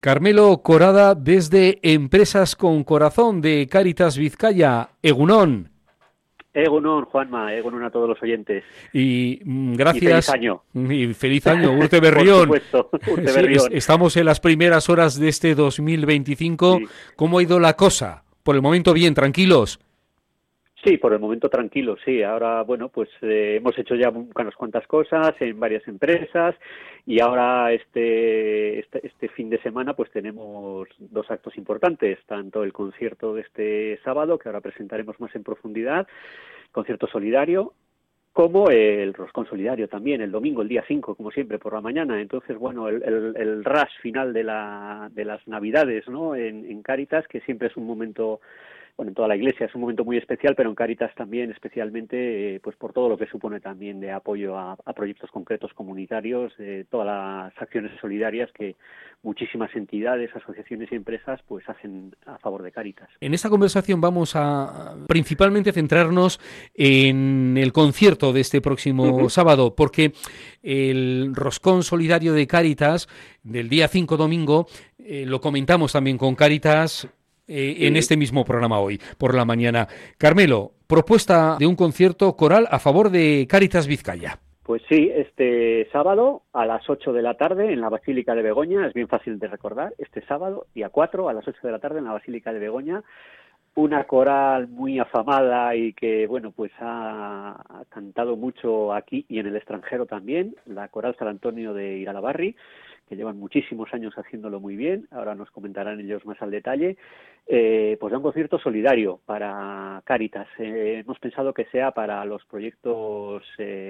Carmelo Corada desde Empresas con Corazón de Cáritas Vizcaya. Egunon. Egunon, Juanma, Egunon a todos los oyentes. Y gracias. Y feliz año. Y feliz año, Urte Berrión. Por supuesto, Urte Berrión. Sí, estamos en las primeras horas de este 2025. Sí. ¿Cómo ha ido la cosa? Por el momento bien, tranquilos. Sí, por el momento tranquilo, sí. Ahora, bueno, pues hemos hecho ya unas cuantas cosas en varias empresas y ahora este fin de semana pues tenemos dos actos importantes, tanto el concierto de este sábado, que ahora presentaremos más en profundidad, concierto solidario, como el roscón solidario también, el domingo, el día 5, como siempre, por la mañana. Entonces, bueno, el rush final de las Navidades, ¿no?, en Cáritas, que siempre es un momento... Bueno, en toda la Iglesia es un momento muy especial, pero en Cáritas también, especialmente, pues por todo lo que supone también de apoyo a proyectos concretos comunitarios, todas las acciones solidarias que muchísimas entidades, asociaciones y empresas pues hacen a favor de Cáritas. En esta conversación vamos a principalmente centrarnos en el concierto de este próximo sábado, porque el roscón solidario de Cáritas del día 5 domingo lo comentamos también con Cáritas en este mismo programa hoy, por la mañana. Carmelo, propuesta de un concierto coral a favor de Cáritas Vizcaya. Pues sí, este sábado a las 8 de la tarde en la Basílica de Begoña, es bien fácil de recordar, este sábado, día 4, a las 8 de la tarde en la Basílica de Begoña, una coral muy afamada y que, bueno, pues ha cantado mucho aquí y en el extranjero también, la Coral San Antonio de Iralabarri, que llevan muchísimos años haciéndolo muy bien, ahora nos comentarán ellos más al detalle, pues da un concierto solidario para Cáritas. Hemos pensado que sea para los proyectos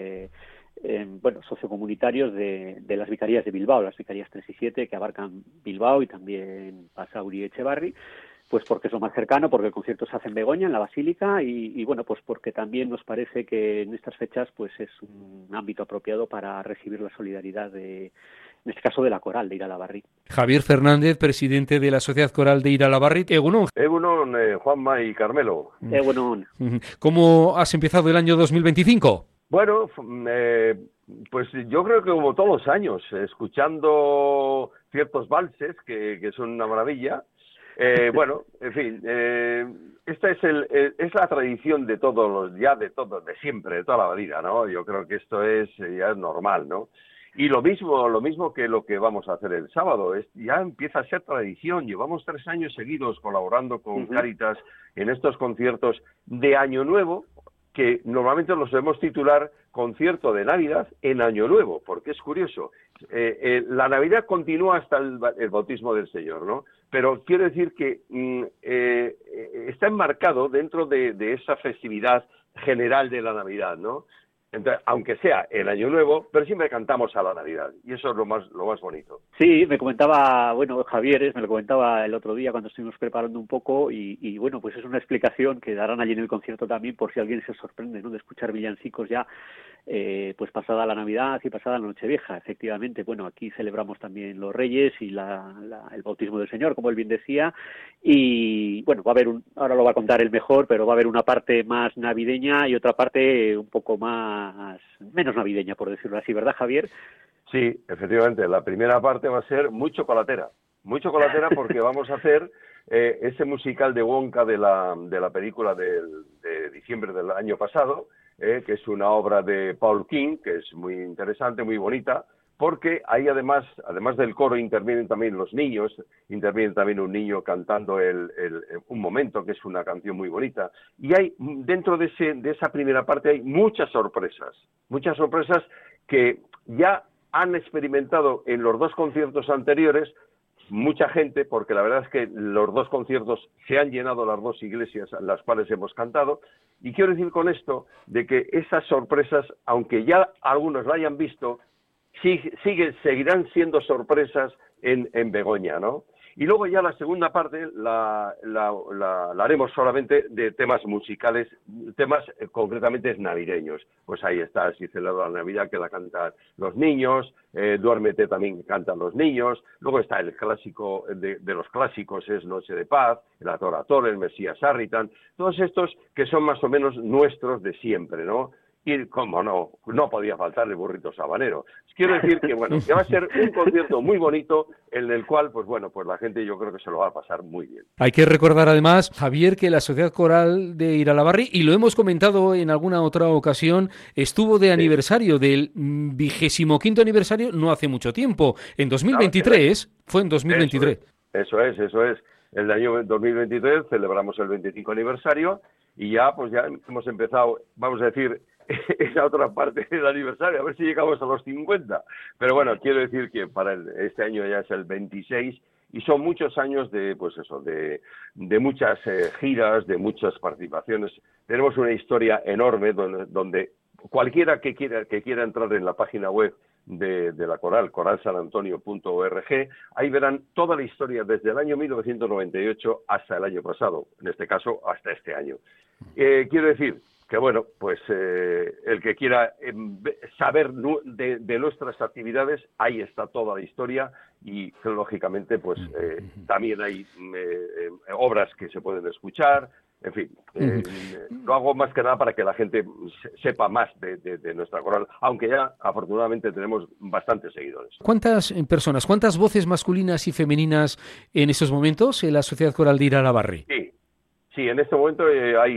sociocomunitarios de las vicarías de Bilbao, las vicarías 3 y 7, que abarcan Bilbao y también Basauri y Etxebarri, pues porque es lo más cercano, porque el concierto se hace en Begoña, en la Basílica, y bueno, pues porque también nos parece que en estas fechas pues es un ámbito apropiado para recibir la solidaridad en este caso de la coral de Iralabarri. Javier Fernández, presidente de la Sociedad Coral de Iralabarri. Egunon. Egunon, Juanma y Carmelo. Egunon. ¿Cómo has empezado el año 2025? Bueno, pues yo creo que como todos los años, escuchando ciertos valses que son una maravilla. Bueno, en fin, esta es la tradición de todos de siempre, de toda la vida, ¿no? Yo creo que esto ya es normal, ¿no? Y lo mismo que lo que vamos a hacer el sábado, ya empieza a ser tradición. Llevamos 3 años seguidos colaborando con Cáritas en estos conciertos de Año Nuevo, que normalmente los debemos titular concierto de Navidad en Año Nuevo, porque es curioso. La Navidad continúa hasta el bautismo del Señor, ¿no? Pero quiero decir que está enmarcado dentro de esa festividad general de la Navidad, ¿no? Entonces, aunque sea el Año Nuevo, pero siempre cantamos a la Navidad, y eso es lo más bonito. Sí, me comentaba, Javier, me lo comentaba el otro día cuando estuvimos preparando un poco, y bueno, pues es una explicación que darán allí en el concierto también, por si alguien se sorprende, ¿no?, de escuchar villancicos ya, pues pasada la Navidad y pasada la Nochevieja. Efectivamente, bueno, aquí celebramos también los Reyes y el bautismo del Señor, como él bien decía, y bueno, va a haber ahora lo va a contar él mejor, pero va a haber una parte más navideña y otra parte un poco menos navideña, por decirlo así, ¿verdad, Javier? Sí, efectivamente, la primera parte va a ser muy chocolatera porque vamos a hacer ese musical de Wonka de la película de diciembre del año pasado, que es una obra de Paul King, que es muy interesante, muy bonita, porque ahí además del coro intervienen también los niños, interviene también un niño cantando un momento, que es una canción muy bonita, y hay dentro de esa primera parte hay muchas sorpresas que ya han experimentado en los 2 conciertos anteriores mucha gente, porque la verdad es que los 2 conciertos se han llenado las 2 iglesias en las cuales hemos cantado, y quiero decir con esto de que esas sorpresas, aunque ya algunos la hayan visto, seguirán siendo sorpresas en Begoña, ¿no? Y luego ya la segunda parte la haremos solamente de temas musicales, temas concretamente navideños. Pues ahí está, Si celebra la Navidad, que la cantan los niños, Duérmete también que cantan los niños, luego está el clásico de los clásicos, es Noche de Paz, el Adorator, el Mesías Arritan, todos estos que son más o menos nuestros de siempre, ¿no? Y como no podía faltar el burrito sabanero. Quiero decir que, bueno, que va a ser un concierto muy bonito, en el cual, pues bueno, pues la gente yo creo que se lo va a pasar muy bien. Hay que recordar además, Javier, que la Sociedad Coral de Iralabarri, y lo hemos comentado en alguna otra ocasión, estuvo de aniversario del 25º aniversario no hace mucho tiempo. En 2023, fue en 2023. Eso es. El año 2023 celebramos el 25 aniversario y ya hemos empezado, vamos a decir, esa otra parte del aniversario, a ver si llegamos a los 50. Pero bueno, quiero decir que para este año ya es el 26 y son muchos años de muchas giras, de muchas participaciones. Tenemos una historia enorme donde cualquiera que quiera entrar en la página web de la Coral, coralsanantonio.org, ahí verán toda la historia desde el año 1998 hasta el año pasado, en este caso hasta este año. Quiero decir que, bueno, pues el que quiera saber de nuestras actividades, ahí está toda la historia y, lógicamente, pues también hay obras que se pueden escuchar. En fin, lo hago más que nada para que la gente sepa más de nuestra coral, aunque ya afortunadamente tenemos bastantes seguidores. ¿Cuántas personas, cuántas voces masculinas y femeninas en estos momentos en la Sociedad Coral de Iralabarri? Sí, en este momento hay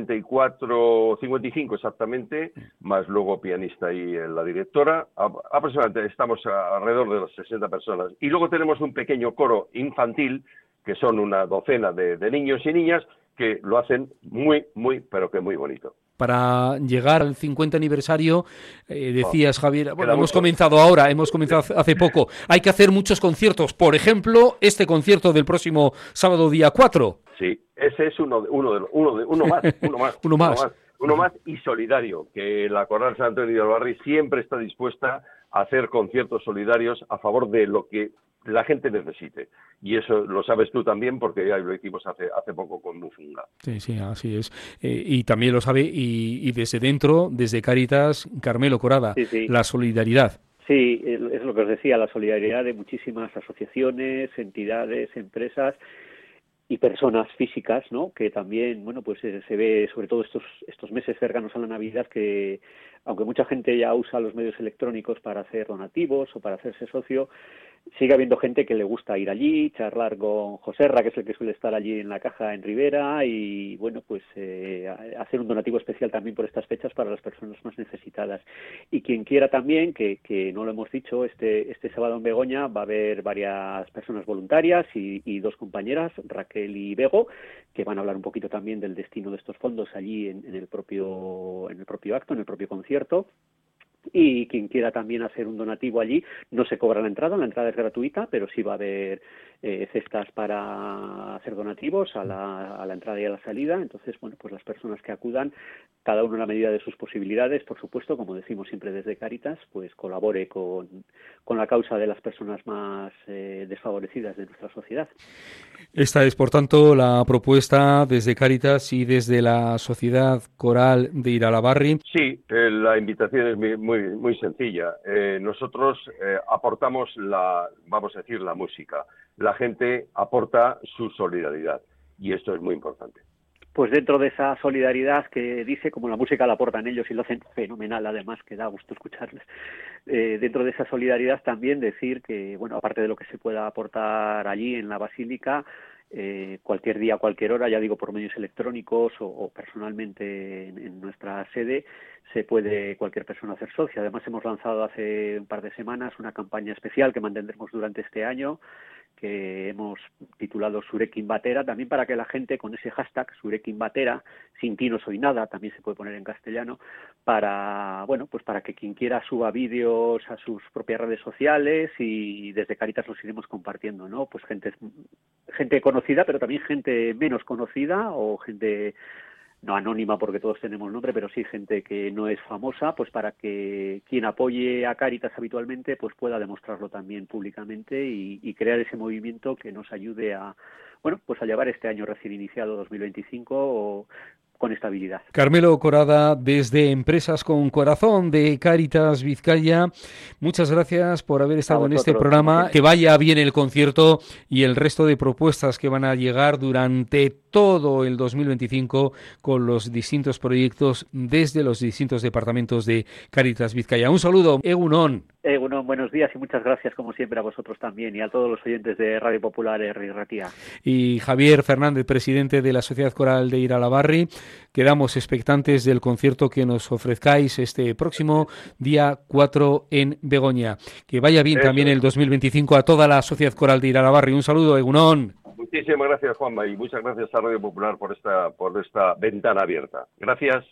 55 exactamente, más luego pianista y la directora. Aproximadamente estamos alrededor de las 60 personas. Y luego tenemos un pequeño coro infantil, que son una docena de niños y niñas, que lo hacen muy, pero que muy bonito. Para llegar al 50 aniversario, decías, Javier, bueno, hemos comenzado hace poco, hay que hacer muchos conciertos, por ejemplo, este concierto del próximo sábado día 4. Sí, ese es uno más y solidario, que la Coral San Antonio de Iralabarri siempre está dispuesta a hacer conciertos solidarios a favor de lo que la gente necesite. Y eso lo sabes tú también, porque ya lo hicimos hace poco con Mufunga. Sí, así es. Y también lo sabe, y desde dentro, desde Cáritas, Carmelo Corada, la solidaridad. Sí, es lo que os decía, la solidaridad de muchísimas asociaciones, entidades, empresas y personas físicas, ¿no? Que también, bueno, pues se ve, sobre todo estos meses cercanos a la Navidad, que aunque mucha gente ya usa los medios electrónicos para hacer donativos o para hacerse socio, sigue habiendo gente que le gusta ir allí, charlar con Joserra, que es el que suele estar allí en la caja en Ribera, y bueno, pues hacer un donativo especial también por estas fechas para las personas más necesitadas. Y quien quiera también, que no lo hemos dicho, este sábado en Begoña va a haber varias personas voluntarias y dos compañeras, Raquel y Bego, que van a hablar un poquito también del destino de estos fondos allí en el propio acto, en el propio concierto. Y quien quiera también hacer un donativo allí, no se cobra la entrada es gratuita, pero sí va a haber cestas para hacer donativos a la entrada y a la salida. Entonces, bueno, pues las personas que acudan, cada uno en la medida de sus posibilidades, por supuesto, como decimos siempre desde Cáritas, pues colabore con la causa de las personas más desfavorecidas de nuestra sociedad. Esta es, por tanto, la propuesta desde Cáritas y desde la Sociedad Coral de Iralabarri. Sí, la invitación es muy sencilla. Nosotros aportamos la música. La gente aporta su solidaridad y esto es muy importante. Pues dentro de esa solidaridad que dice, como la música la aportan ellos y lo hacen fenomenal, además, que da gusto escucharles, dentro de esa solidaridad también decir que, bueno, aparte de lo que se pueda aportar allí en la Basílica, cualquier día, cualquier hora, ya digo, por medios electrónicos o personalmente en nuestra sede, se puede cualquier persona hacer socio. Además, hemos lanzado hace un par de semanas una campaña especial que mantendremos durante este año, que hemos titulado Surekin Batera, también para que la gente con ese hashtag Surekin Batera, sin ti no soy nada, también se puede poner en castellano, para que quien quiera suba vídeos a sus propias redes sociales y desde Cáritas los iremos compartiendo, ¿no? Pues gente conocida, pero también gente menos conocida o gente no anónima, porque todos tenemos nombre, pero sí gente que no es famosa, pues para que quien apoye a Cáritas habitualmente pues pueda demostrarlo también públicamente y crear ese movimiento que nos ayude a llevar este año recién iniciado 2025 con estabilidad. Carmelo Corada, desde Empresas con Corazón de Cáritas Vizcaya, muchas gracias por haber estado en este programa. Que vaya bien el concierto y el resto de propuestas que van a llegar durante todo el 2025 con los distintos proyectos desde los distintos departamentos de Cáritas Vizcaya. Un saludo, Egunon. Egunon, buenos días y muchas gracias como siempre a vosotros también y a todos los oyentes de Radio Popular Herri Ratia. Y Javier Fernández, presidente de la Sociedad Coral de Iralabarri, quedamos expectantes del concierto que nos ofrezcáis este próximo día 4 en Begoña. Que vaya bien también el 2025 a toda la Sociedad Coral de Iralabarri. Un saludo, Egunon. Muchísimas gracias, Juanma, y muchas gracias a Radio Popular por esta ventana abierta. Gracias.